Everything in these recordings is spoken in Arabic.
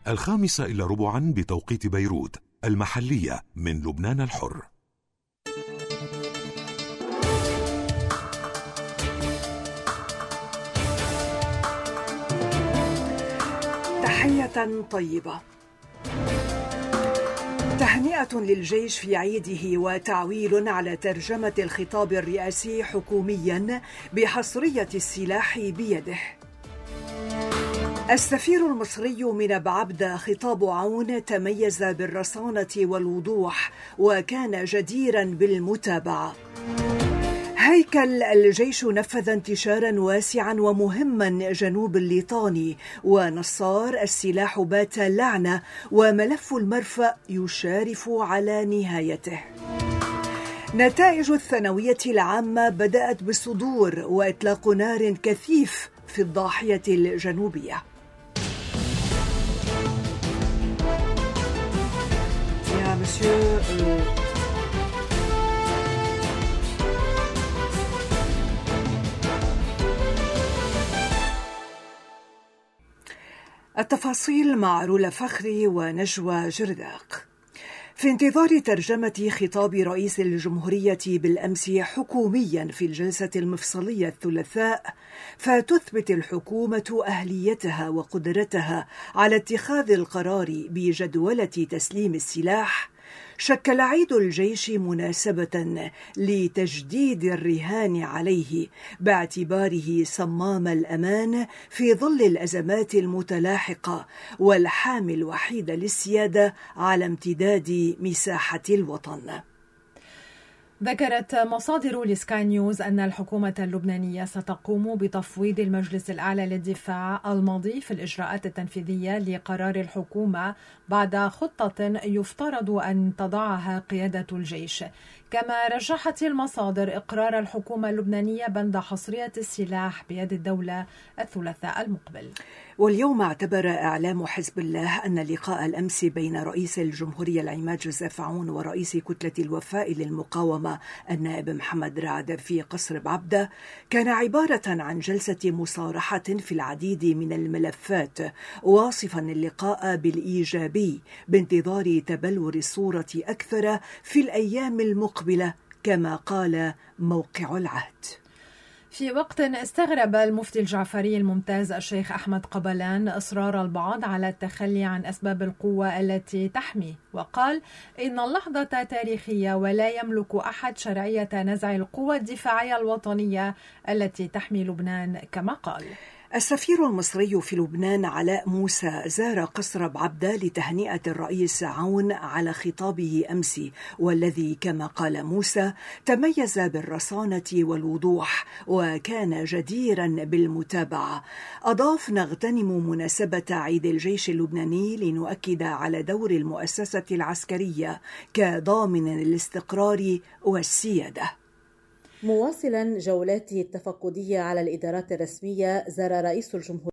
5:15 بتوقيت بيروت المحلية من لبنان الحر. تحية طيبة. تهنئة للجيش في عيده وتعويل على ترجمة الخطاب الرئاسي حكوميا بحصرية السلاح بيده. السفير المصري منب عبده خطاب عون تميز بالرصانة والوضوح وكان جديرا بالمتابعة. هيكل الجيش نفذ انتشارا واسعا ومهما جنوب الليطاني، ونصار السلاح بات لعنة وملف المرفأ يشارف على نهايته. نتائج الثانوية العامة بدأت بالصدور وإطلاق نار كثيف في الضاحية الجنوبية. يا مسيو التفاصيل مع رولا فخري ونجوى جرداق. في انتظار ترجمة خطاب رئيس الجمهورية بالأمس حكوميا في الجلسة المفصلية الثلاثاء، فتثبت الحكومة أهليتها وقدرتها على اتخاذ القرار بجدولة تسليم السلاح، شكل عيد الجيش مناسبة لتجديد الرهان عليه باعتباره صمام الأمان في ظل الأزمات المتلاحقة والحامي الوحيد للسيادة على امتداد مساحة الوطن. ذكرت مصادر لسكاي نيوز أن الحكومة اللبنانية ستقوم بتفويض المجلس الأعلى للدفاع الماضي في الإجراءات التنفيذية لقرار الحكومة بعد خطة يفترض أن تضعها قيادة الجيش. كما رجحت المصادر إقرار الحكومة اللبنانية بند حصرية السلاح بيد الدولة الثلاثاء المقبل. واليوم اعتبر إعلام حزب الله أن لقاء الأمس بين رئيس الجمهورية العماد جوزيف عون ورئيس كتلة الوفاء للمقاومة النائب محمد رعد في قصر بعبدة كان عبارة عن جلسة مصارحة في العديد من الملفات، واصفا اللقاء بالإيجابي بانتظار تبلور الصورة أكثر في الأيام المقبلة كما قال موقع العهد. في وقت استغرب المفتي الجعفري الممتاز الشيخ أحمد قبلان إصرار البعض على التخلي عن أسباب القوة التي تحمي، وقال إن اللحظة تاريخية ولا يملك أحد شرعية نزع القوة الدفاعية الوطنية التي تحمي لبنان كما قال. السفير المصري في لبنان علاء موسى زار قصر بعبدة لتهنئة الرئيس عون على خطابه أمس، والذي كما قال موسى تميز بالرصانة والوضوح وكان جديرا بالمتابعة. أضاف: نغتنم مناسبة عيد الجيش اللبناني لنؤكد على دور المؤسسة العسكرية كضامن الاستقرار والسيادة. مواصلا جولاته التفقدية على الإدارات الرسمية، زار رئيس الجمهورية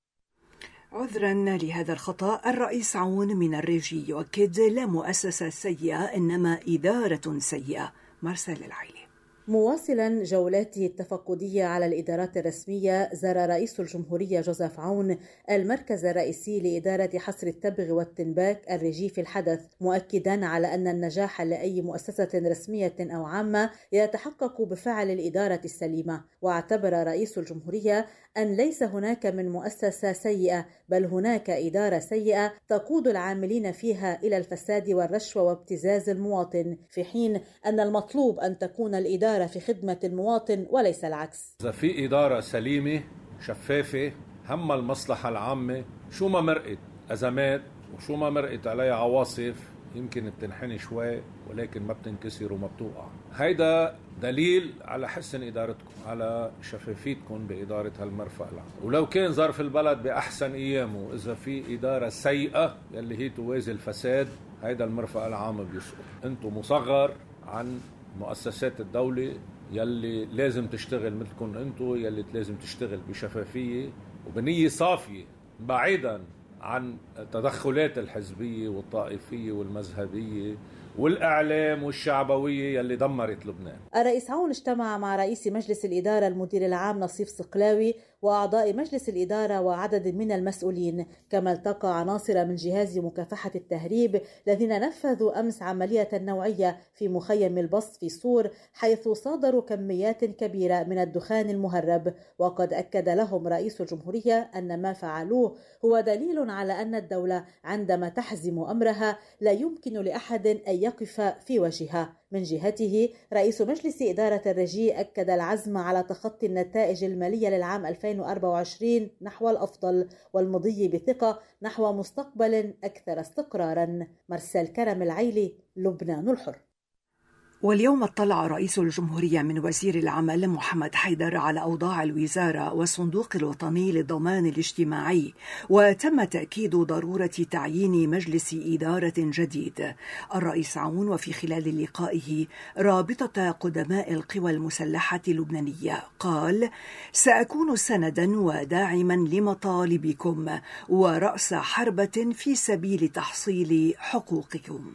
عذرا لهذا الخطأ الرئيس عون من الريجي يؤكد لا مؤسسة سيئة إنما إدارة سيئة. مارسيل العيلي. مواصلا جولاته التفقدية على الإدارات الرسمية، زار رئيس الجمهورية جوزيف عون المركز الرئيسي لإدارة حصر التبغ والتنباك الريجي في الحدث، مؤكدا على أن النجاح لأي مؤسسة رسمية أو عامة يتحقق بفعل الإدارة السليمة. واعتبر رئيس الجمهورية أن ليس هناك من مؤسسة سيئة، بل هناك إدارة سيئة تقود العاملين فيها إلى الفساد والرشوة وابتزاز المواطن، في حين أن المطلوب أن تكون الإدارة في خدمة المواطن وليس العكس. إذا في إدارة سليمة شفافة هم المصلحة العامة، شو ما مرقت أزمات وشو ما مرقت عليها عواصف يمكن بتنحني شوي ولكن ما بتنكسر وما بتوقع. هيدا دليل على حسن إدارتكم، على شفافيتكم بإدارة هالمرفأ العام. ولو كان ظرف البلد بأحسن أيامه، إذا في إدارة سيئة يلي هي توازي الفساد، هيدا المرفأ العام بيسقط. أنتم مصغر عن مؤسسات الدولة يلي لازم تشتغل مثلكم أنتم، يلي لازم تشتغل بشفافية وبنية صافية بعيدا عن التدخلات الحزبية والطائفية والمذهبية والإعلام والشعبوية يلي دمرت لبنان. الرئيس عون اجتمع مع رئيس مجلس الإدارة المدير العام نصيف صقلاوي وأعضاء مجلس الإدارة وعدد من المسؤولين، كما التقى عناصر من جهاز مكافحة التهريب الذين نفذوا أمس عملية نوعية في مخيم البسط في صور، حيث صادروا كميات كبيرة من الدخان المهرب. وقد أكد لهم رئيس الجمهورية أن ما فعلوه هو دليل على أن الدولة عندما تحزم أمرها لا يمكن لأحد أن يقف في وجهها. من جهته رئيس مجلس إدارة الرجي أكد العزم على تخطي النتائج المالية للعام 2024 نحو الأفضل والمضي بثقة نحو مستقبل أكثر استقرارا. مرسل كرم العيلي، لبنان الحر. واليوم اطلع رئيس الجمهورية من وزير العمل محمد حيدر على أوضاع الوزارة والصندوق الوطني للضمان الاجتماعي، وتم تأكيد ضرورة تعيين مجلس إدارة جديد. الرئيس عون وفي خلال لقائه رابطة قدماء القوى المسلحة اللبنانية قال: سأكون سندا وداعما لمطالبكم ورأس حربة في سبيل تحصيل حقوقكم.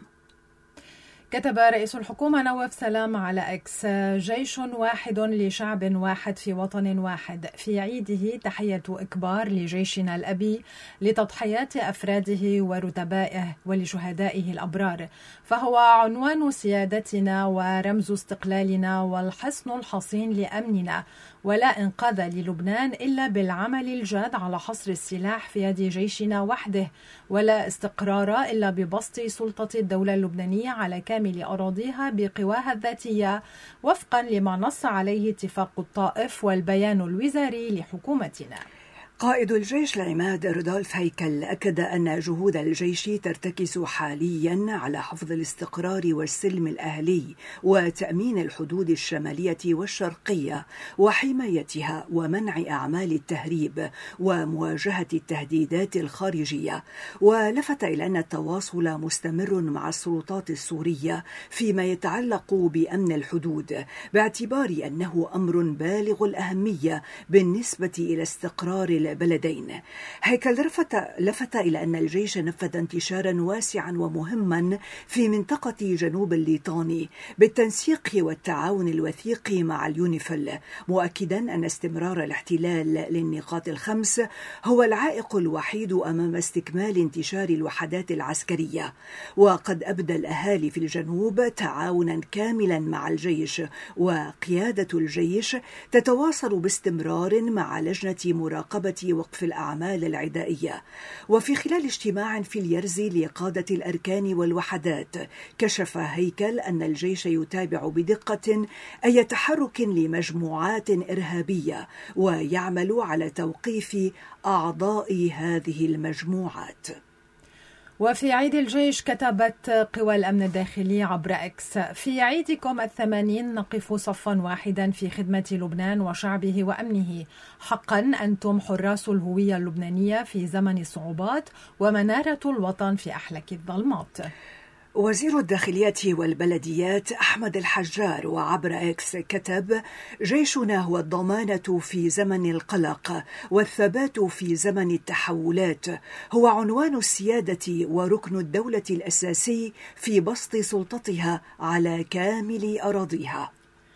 كتب رئيس الحكومة نواف سلام على إكس: جيش واحد لشعب واحد في وطن واحد. في عيده تحية إكبار لجيشنا الأبي، لتضحيات أفراده ورتبائه ولشهدائه الأبرار، فهو عنوان سيادتنا ورمز استقلالنا والحصن الحصين لأمننا. ولا إنقاذ للبنان إلا بالعمل الجاد على حصر السلاح في يد جيشنا وحده، ولا استقرار إلا ببسط سلطة الدولة اللبنانية على كامل أراضيها بقواها الذاتية، وفقا لما نص عليه اتفاق الطائف والبيان الوزاري لحكومتنا. قائد الجيش العماد رودولف هيكل أكد أن جهود الجيش ترتكز حاليا على حفظ الاستقرار والسلم الأهلي وتأمين الحدود الشمالية والشرقية وحمايتها ومنع أعمال التهريب ومواجهة التهديدات الخارجية. ولفت إلى أن التواصل مستمر مع السلطات السورية فيما يتعلق بأمن الحدود، باعتبار أنه أمر بالغ الأهمية بالنسبة إلى استقرار البلدين. هيكل لفت إلى أن الجيش نفذ انتشارا واسعا ومهما في منطقة جنوب الليطاني بالتنسيق والتعاون الوثيق مع اليونيفيل، مؤكدا أن استمرار الاحتلال للنقاط الخمس هو العائق الوحيد أمام استكمال انتشار الوحدات العسكرية. وقد أبدى الأهالي في الجنوب تعاونا كاملا مع الجيش، وقيادة الجيش تتواصل باستمرار مع لجنة مراقبة وقف الأعمال العدائية. وفي خلال اجتماع في اليرز لقادة الأركان والوحدات، كشف هيكل أن الجيش يتابع بدقة أي تحرك لمجموعات إرهابية ويعمل على توقيف أعضاء هذه المجموعات. وفي عيد الجيش كتبت قوى الأمن الداخلي عبر إكس: في عيدكم 80 نقف صفا واحدا في خدمة لبنان وشعبه وأمنه. حقا أنتم حراس الهوية اللبنانية في زمن الصعوبات ومنارة الوطن في أحلك الظلمات. وزير الداخلية والبلديات أحمد الحجار وعبر إكس كتب: جيشنا هو الضمانة في زمن القلق والثبات في زمن التحولات، هو عنوان السيادة وركن الدولة الأساسي في بسط سلطتها على كامل أراضيها.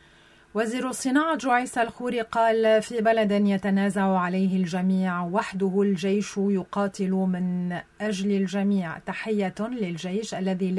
وزير الصناعة جويس الخوري قال: في بلد يتنازع عليه الجميع وحده الجيش يقاتل من أجل الجميع. تحية للجيش الذي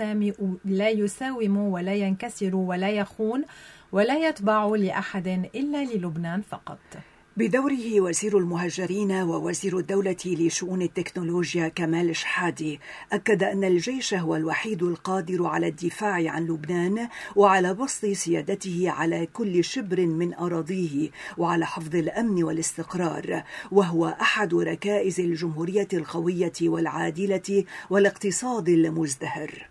لا يساوم ولا ينكسر ولا يخون ولا يتبع لأحد إلا للبنان فقط. بدوره وزير المهاجرين ووزير الدولة لشؤون التكنولوجيا كمال شحادي أكد أن الجيش هو الوحيد القادر على الدفاع عن لبنان وعلى بسط سيادته على كل شبر من أراضيه وعلى حفظ الأمن والاستقرار، وهو أحد ركائز الجمهورية القوية والعادلة والاقتصاد المزدهر.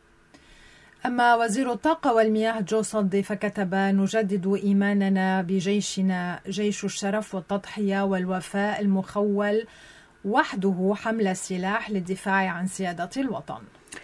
أما وزير الطاقة والمياه جو صدي فكتب: نجدد إيماننا بجيشنا، جيش الشرف والتضحية والوفاء المخول وحده حمل السلاح للدفاع عن سيادة الوطن.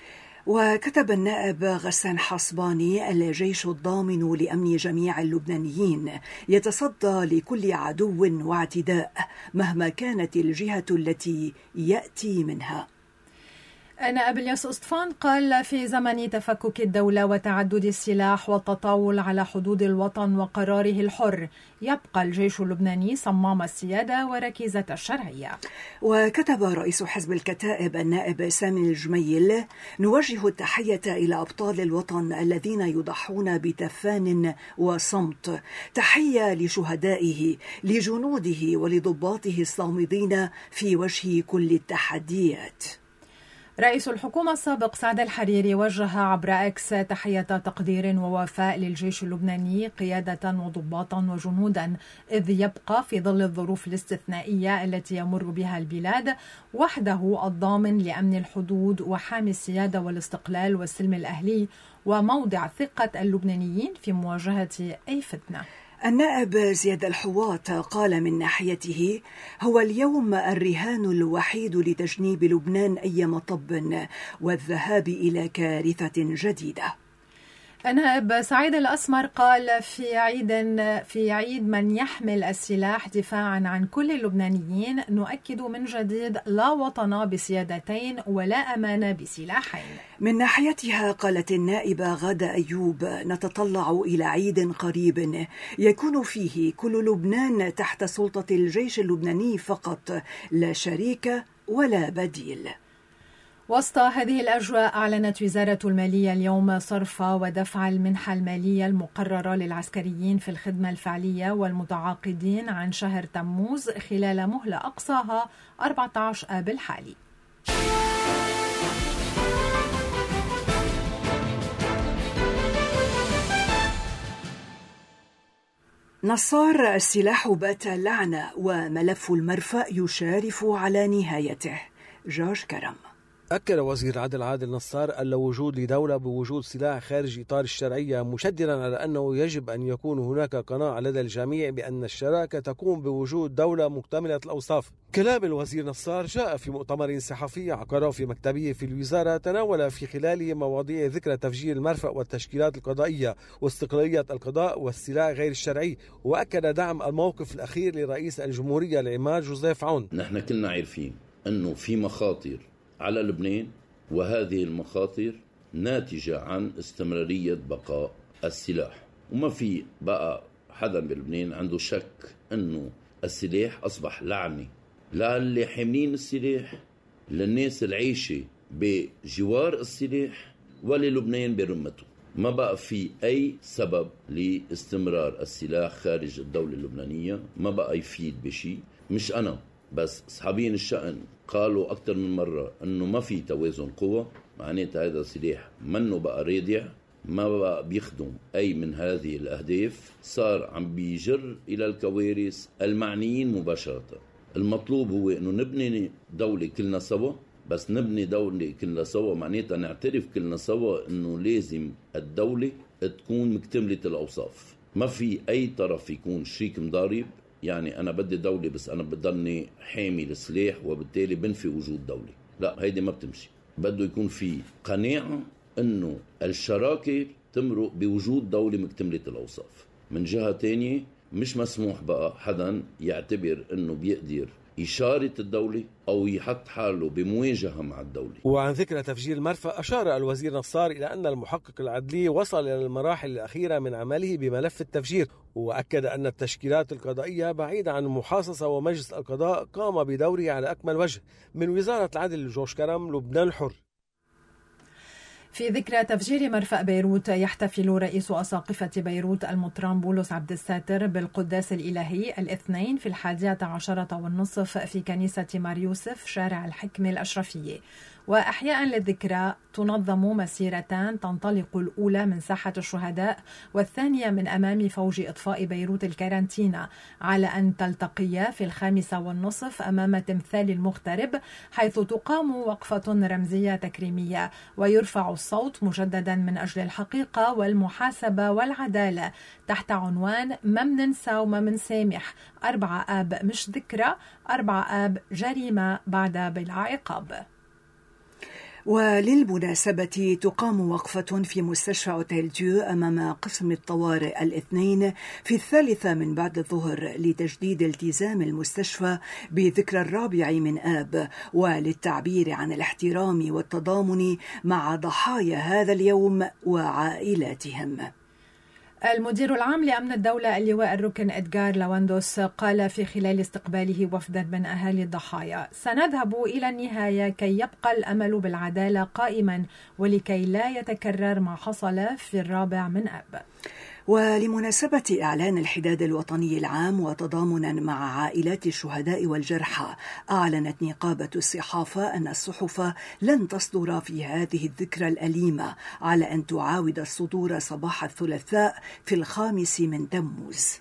وكتب النائب غسان حصباني: الجيش الضامن لأمن جميع اللبنانيين يتصدى لكل عدو واعتداء مهما كانت الجهة التي يأتي منها. نائب الياس أسطفان قال في زمن تفكك الدولة وتعدد السلاح والتطاول على حدود الوطن وقراره الحر يبقى الجيش اللبناني صمام السيادة وركيزة الشرعية. وكتب رئيس حزب الكتائب النائب سامي الجميل: نوجه التحية إلى أبطال الوطن الذين يضحون بتفان وصمت، تحية لشهدائه لجنوده ولضباطه الصامدين في وجه كل التحديات. رئيس الحكومة السابق سعد الحريري وجه عبر اكس تحية تقدير ووفاء للجيش اللبناني قيادة وضباطا وجنودا، إذ يبقى في ظل الظروف الاستثنائية التي يمر بها البلاد وحده الضامن لأمن الحدود وحامي السيادة والاستقلال والسلم الأهلي وموضع ثقة اللبنانيين في مواجهة أي فتنة. النائب زياد الحواط قال من ناحيته: هو اليوم الرهان الوحيد لتجنيب لبنان أي مطب والذهاب إلى كارثة جديدة. النائب سعيد الأسمر قال في عيد من يحمل السلاح دفاعا عن كل اللبنانيين نؤكد من جديد: لا وطن بسيادتين ولا أمان بسلاحين. من ناحيتها قالت النائبة غادة أيوب: نتطلع إلى عيد قريب يكون فيه كل لبنان تحت سلطة الجيش اللبناني فقط، لا شريك ولا بديل. وسط هذه الأجواء أعلنت وزارة المالية اليوم صرف ودفع المنحة المالية المقررة للعسكريين في الخدمة الفعلية والمتعاقدين عن شهر تموز خلال مهلة أقصاها 14 آب الحالي. نصار: السلاح بات لعنة وملف المرفأ يشارف على نهايته. جورج كرم. أكد وزير العدل عادل نصار أن لا وجود لدولة بوجود سلاح خارج إطار الشرعية، مشددا على أنه يجب أن يكون هناك قناعة لدى الجميع بأن الشراكة تقوم بوجود دولة مكتملة الأوصاف. كلام الوزير نصار جاء في مؤتمر صحفي عقده في مكتبه في الوزارة، تناول في خلاله مواضيع ذكرى تفجير المرفأ والتشكيلات القضائية واستقلالية القضاء والسلاح غير الشرعي، وأكد دعم الموقف الأخير لرئيس الجمهورية العماد جوزيف عون. نحن كلنا عارفين أنه في مخاطر على لبنان، وهذه المخاطر ناتجة عن استمرارية بقاء السلاح، وما في بقى حدا بلبنان عنده شك أنه السلاح أصبح لعنة للي حاملين السلاح، للناس العيشة بجوار السلاح، وللبنان برمته. ما بقى في أي سبب لاستمرار السلاح خارج الدولة اللبنانية، ما بقى يفيد بشيء. مش أنا بس، أصحابين الشأن قالوا أكثر من مرة أنه ما في توازن قوة، معناتها هذا السلاح منه بقى رادع، ما بقى بيخدم أي من هذه الأهداف، صار عم بيجر إلى الكوارث المعنيين مباشرة. المطلوب هو أنه نبني دولة كلنا سوا، بس نبني دولة كلنا سوا معناتها نعترف كلنا سوا أنه لازم الدولة تكون مكتملة الأوصاف، ما في أي طرف يكون شريك مضارب. يعني أنا بدي دولة بس أنا بضلني حامي السلاح وبالتالي بنفي وجود دولة، لا، هيدي ما بتمشي. بده يكون في قناعة أنه الشراكة تمرق بوجود دولة مكتملة الأوصاف. من جهة تانية مش مسموح بقى حدا يعتبر أنه بيقدر إشارة الدولة أو يحط حاله بمواجهة مع الدولة. وعن ذكرى تفجير المرفأ، أشار الوزير نصار إلى أن المحقق العدلي وصل إلى المراحل الأخيرة من عمله بملف التفجير، وأكد أن التشكيلات القضائية بعيدة عن المحاصصة ومجلس القضاء قام بدوره على أكمل وجه. من وزارة العدل جورج كرم، لبنان الحر. في ذكرى تفجير مرفأ بيروت، يحتفل رئيس أساقفة بيروت المطران بولس عبد الساتر بالقداس الإلهي الاثنين في 11:30 في كنيسة مار يوسف شارع الحكمة الأشرفية. وأحياء للذكرى تنظم مسيرتان، تنطلق الأولى من ساحة الشهداء والثانية من أمام فوج إطفاء بيروت الكارانتينا، على أن تلتقيا في 5:30 أمام تمثال المغترب، حيث تقام وقفة رمزية تكريمية ويرفع الصوت مجددا من أجل الحقيقة والمحاسبة والعدالة تحت عنوان ما مننسى وما منسامح، 4 آب مش ذكرى، 4 آب جريمة بعد بلا عقاب. وللمناسبة تقام وقفة في مستشفى أوتيل ديو أمام قسم الطوارئ الاثنين في 3 من بعد الظهر لتجديد التزام المستشفى بذكرى 4 من آب وللتعبير عن الاحترام والتضامن مع ضحايا هذا اليوم وعائلاتهم. المدير العام لأمن الدولة اللواء الركن إدغار لاواندوس قال في خلال استقباله وفدا من أهالي الضحايا: سنذهب إلى النهاية كي يبقى الأمل بالعدالة قائما ولكي لا يتكرر ما حصل في 4 من آب. ولمناسبة إعلان الحداد الوطني العام وتضامنا مع عائلات الشهداء والجرحى، أعلنت نقابة الصحافة أن الصحف لن تصدر في هذه الذكرى الأليمة، على أن تعاود الصدور صباح الثلاثاء في 5 من تموز.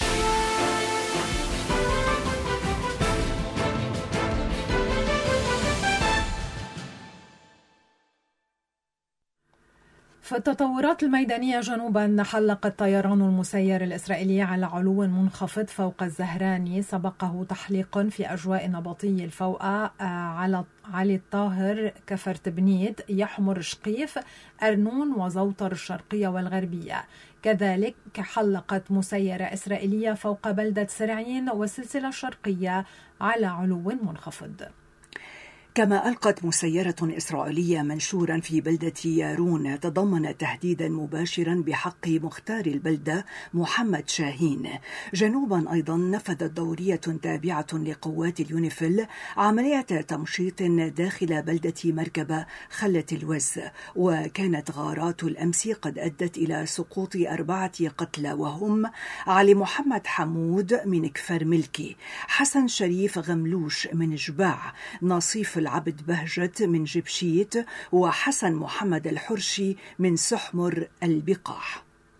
في التطورات الميدانية جنوبا، حلق الطيران المسير الإسرائيلي على علو منخفض فوق الزهراني سبقه تحليق في أجواء نبطي الفوقة على علي الطاهر، كفر تبنيد، يحمر شقيف، أرنون وزوطر الشرقية والغربية. كذلك حلقت مسيرة إسرائيلية فوق بلدة سرعين والسلسلة الشرقية على علو منخفض. كما ألقت مسيرة إسرائيلية منشورا في بلدة يارون تضمن تهديدا مباشرا بحق مختار البلدة محمد شاهين. جنوبا أيضا نفذت دورية تابعة لقوات اليونيفيل عملية تمشيط داخل بلدة مركبة خلة الوز، وكانت غارات الأمس قد أدت إلى سقوط 4 قتلى، وهم علي محمد حمود من كفر ملكي، حسن شريف غملوش من جباع، نصيف العبد بهجت من جبشيت، وحسن محمد الحرشي من سحمر البقاح.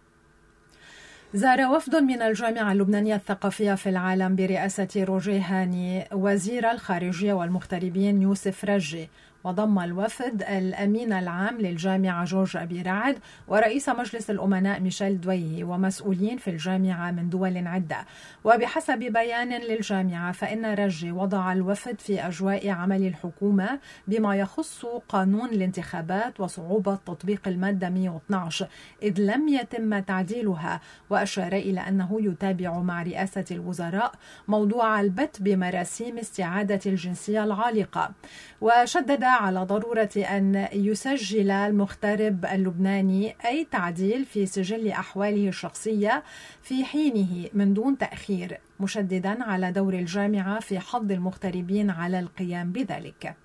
زار وفد من الجامعة اللبنانية الثقافية في العالم برئاسة روجيه هاني وزير الخارجية والمغتربين يوسف رجي، وضم الوفد الأمين العام للجامعة جورج أبي رعد ورئيس مجلس الأمناء ميشيل دويهي ومسؤولين في الجامعة من دول عدة. وبحسب بيان للجامعة فإن رجي وضع الوفد في أجواء عمل الحكومة بما يخص قانون الانتخابات وصعوبة تطبيق المادة 112 إذ لم يتم تعديلها، وأشار إلى أنه يتابع مع رئاسة الوزراء موضوع البت بمراسيم استعادة الجنسية العالقة، وشدد على ضرورة أن يسجل المغترب اللبناني أي تعديل في سجل أحواله الشخصية في حينه من دون تأخير، مشددا على دور الجامعة في حض المغتربين على القيام بذلك.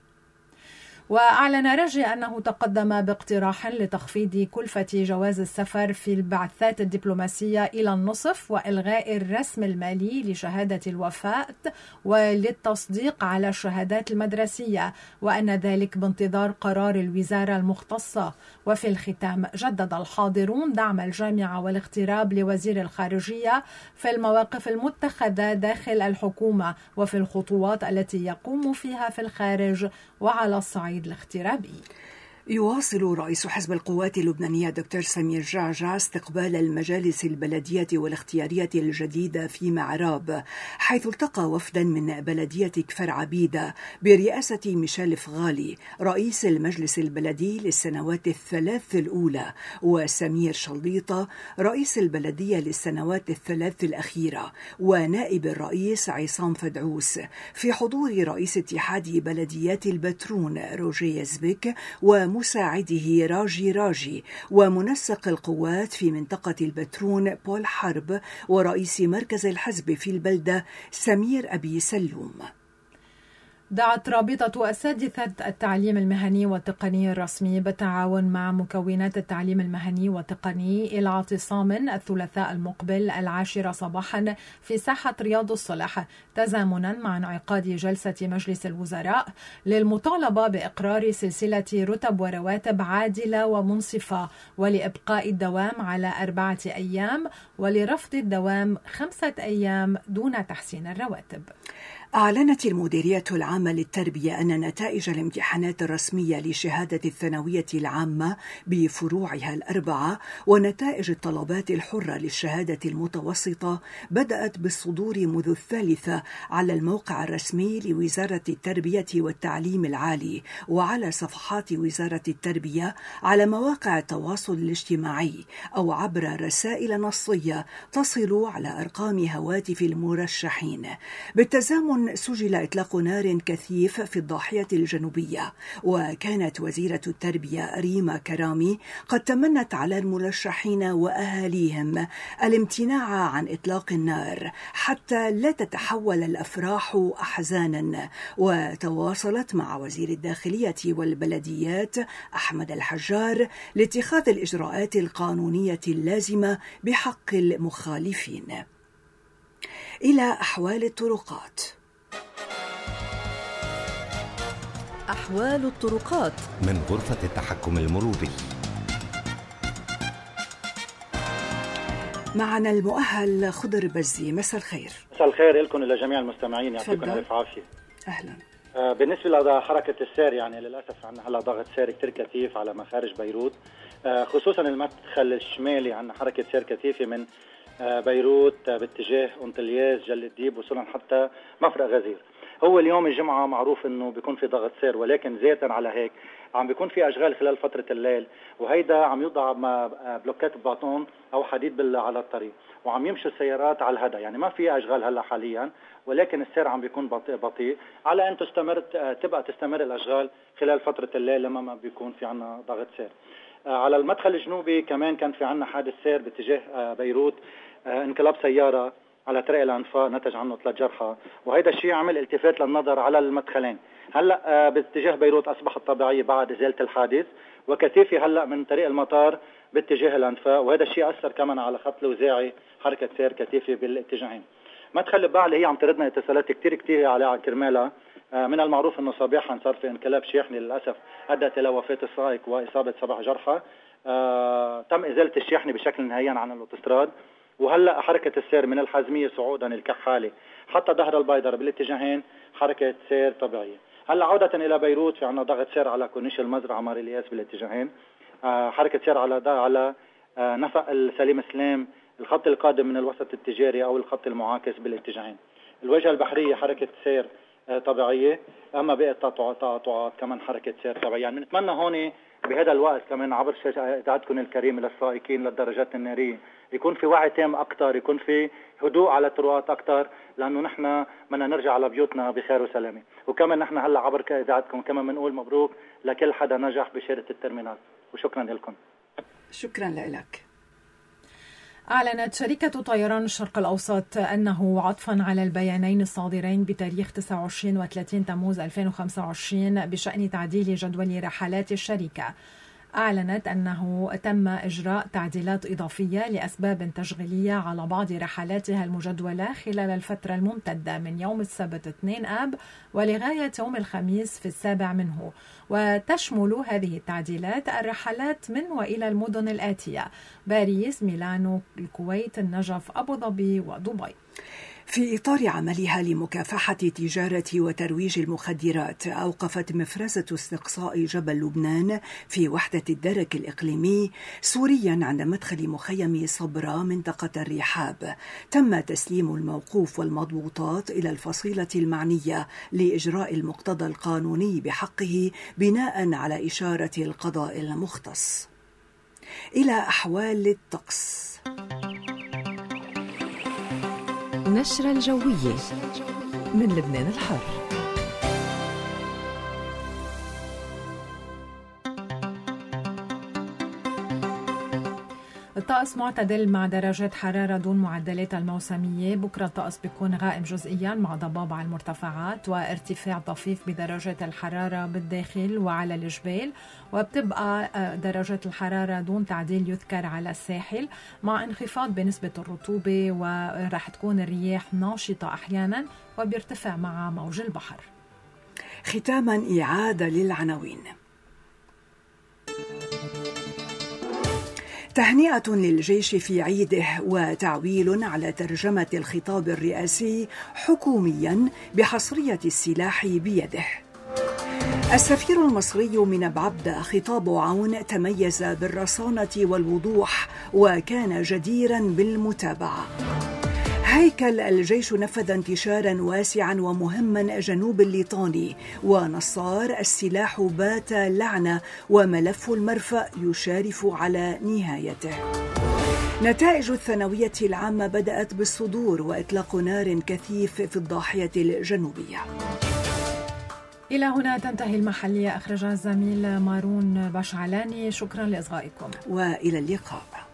وأعلن رجي أنه تقدم باقتراح لتخفيض كلفة جواز السفر في البعثات الدبلوماسية إلى النصف وإلغاء الرسم المالي لشهادة الوفاة وللتصديق على الشهادات المدرسية، وأن ذلك بانتظار قرار الوزارة المختصة. وفي الختام جدد الحاضرون دعم الجامعة والاغتراب لوزير الخارجية في المواقف المتخذة داخل الحكومة وفي الخطوات التي يقوم فيها في الخارج وعلى الصعيد الاغترابي. يواصل رئيس حزب القوات اللبنانية دكتور سمير جعجع استقبال المجالس البلدية والاختيارية الجديدة في معراب، حيث التقى وفدا من بلدية كفر عبيدة برئاسة ميشيل فغالي رئيس المجلس البلدي للسنوات ال3 الأولى، وسمير شليطة رئيس البلدية للسنوات ال3 الأخيرة، ونائب الرئيس عصام فدعوس، في حضور رئيس اتحاد بلديات البترون روجيه زبك ومساعده راجي ومنسق القوات في منطقة البترون بول حرب، ورئيس مركز الحزب في البلدة سمير أبي سلوم. دعت رابطة أساتذة التعليم المهني والتقني الرسمي بالتعاون مع مكونات التعليم المهني والتقني إلى اعتصام الثلاثاء المقبل 10 صباحا في ساحة رياض الصلح، تزامنا مع انعقاد جلسة مجلس الوزراء للمطالبة بإقرار سلسلة رتب ورواتب عادلة ومنصفة، ولإبقاء الدوام على 4 أيام ولرفض الدوام 5 أيام دون تحسين الرواتب. أعلنت المديرية العامة للتربية أن نتائج الامتحانات الرسمية لشهادة الثانوية العامة بفروعها الأربعة ونتائج الطلبات الحرة للشهادة المتوسطة بدأت بالصدور منذ 3 على الموقع الرسمي لوزارة التربية والتعليم العالي وعلى صفحات وزارة التربية على مواقع التواصل الاجتماعي أو عبر رسائل نصية تصل على أرقام هواتف المرشحين. بالتزامن سجل إطلاق نار كثيف في الضاحية الجنوبية، وكانت وزيرة التربية ريما كرامي قد تمنت على المرشحين وأهاليهم الامتناع عن إطلاق النار حتى لا تتحول الأفراح أحزانا، وتواصلت مع وزير الداخلية والبلديات أحمد الحجار لاتخاذ الإجراءات القانونية اللازمة بحق المخالفين. إلى أحوال الطرقات. أحوال الطرقات من غرفة التحكم المروري. معنا المؤهل خضر بزي. مساء الخير. مساء الخير لكم ولجميع المستمعين، يعطيكم الف عافيه. اهلا. بالنسبه لحركه السير، يعني للاسف عندنا هلا ضغط سير كثير كثيف على مخارج بيروت، خصوصا المدخل الشمالي عندنا حركه سير كثيفه من بيروت باتجاه أنطلياس جل الديب وصولا حتى مفرق غزير. هو اليوم الجمعة معروف انه بيكون في ضغط سير، ولكن زيادة على هيك عم بيكون في اشغال خلال فترة الليل، وهيدا عم يوضع بلوكات باطون او حديد على الطريق، وعم يمشي السيارات على الهدى. يعني ما في اشغال هلا حاليا، ولكن السير عم بيكون بطيء على ان تبقى تستمر الاشغال خلال فترة الليل لما ما بيكون في عنا ضغط سير. على المدخل الجنوبي كمان كان في عنا حادث سير باتجاه بيروت، انقلاب سيارة على طريق الأنفاق نتج عنه 3 جرحى، وهذا الشيء عمل التفات للنظر على المدخلين. هلا باتجاه بيروت أصبحت طبيعية بعد إزالة الحادث، وكثيفة هلا من طريق المطار باتجاه الأنفاق، وهذا الشيء أثر كمان على خط الوزاعي حركة سير كثيفة بالاتجاهين. مدخل الباع اللي هي عم تردنا اتصالات كتير على كرمالها. من المعروف انه صباحا صار في انقلاب شاحني للاسف ادت الى وفاه السائق واصابه 7 جرحى. تم ازاله الشاحنه بشكل نهائيا عن الاوتوستراد، وهلا حركه السير من الحزميه صعودا الكحاله حتى ظهر البيضر بالاتجاهين حركه سير طبيعيه. هلا عوده الى بيروت في عندنا ضغط سير على كورنيش المزرعه مار الياس بالاتجاهين، حركه سير على نفق السليم سلام، الخط القادم من الوسط التجاري او الخط المعاكس بالاتجاهين. الواجهه البحريه حركه سير طبيعيه، اما باقي التقاطعات كمان حركه سير طبيعيه. يعني بنتمنى هون بهذا الوقت كمان عبر اذاعتكم الكريمه للسائقين للدراجات الناريه يكون في وعي تام اكثر، يكون في هدوء على الطرقات اكثر، لانه نحن بدنا نرجع على بيوتنا بخير وسلامه. وكمان نحن هلا عبر اذاعتكم كمان بنقول مبروك لكل حدا نجح بشهاده الترمينال، وشكرا لكم. شكرا لك. أعلنت شركة طيران الشرق الأوسط أنه عطفا على البيانين الصادرين بتاريخ 29 و30 تموز 2025 بشأن تعديل جدول رحلات الشركة، أعلنت أنه تم إجراء تعديلات إضافية لأسباب تشغيلية على بعض رحلاتها المجدولة خلال الفترة الممتدة من يوم السبت 2 آب ولغاية يوم الخميس في 7 منه، وتشمل هذه التعديلات الرحلات من وإلى المدن الآتية: باريس، ميلانو، الكويت، النجف، أبو ظبي ودبي. في إطار عملها لمكافحة تجارة وترويج المخدرات، أوقفت مفرزة استقصاء جبل لبنان في وحدة الدرك الإقليمي سوريا عند مدخل مخيم صبرا منطقة الرحاب. تم تسليم الموقوف والمضبوطات إلى الفصيلة المعنية لإجراء المقتضى القانوني بحقه بناء على إشارة القضاء المختص. إلى أحوال الطقس. نشرة الجوية من لبنان الحر. الطقس معتدل مع درجات حرارة دون معدلات الموسمية. بكرة الطقس بيكون غائم جزئيا مع ضباب على المرتفعات وارتفاع طفيف بدرجات الحرارة بالداخل وعلى الجبال، وبتبقى درجات الحرارة دون تعديل يذكر على الساحل مع انخفاض بنسبة الرطوبة، ورح تكون الرياح ناشطة أحيانا وبيرتفع مع موج البحر. ختاما إعادة للعناوين. تهنئة للجيش في عيده وتعويل على ترجمة الخطاب الرئاسي حكوميا بحصرية السلاح بيده. السفير المصري من بعبدة خطاب عون تميز بالرصانة والوضوح وكان جديرا بالمتابعة. هيكل الجيش نفذ انتشارا واسعا ومهما جنوب الليطاني، ونصار السلاح بات لعنة وملف المرفأ يشارف على نهايته. نتائج الثانوية العامة بدأت بالصدور وإطلاق نار كثيف في الضاحية الجنوبية. إلى هنا تنتهي المحلية، أخرجها الزميل مارون باشعلاني. شكرا لإصغائكم وإلى اللقاء.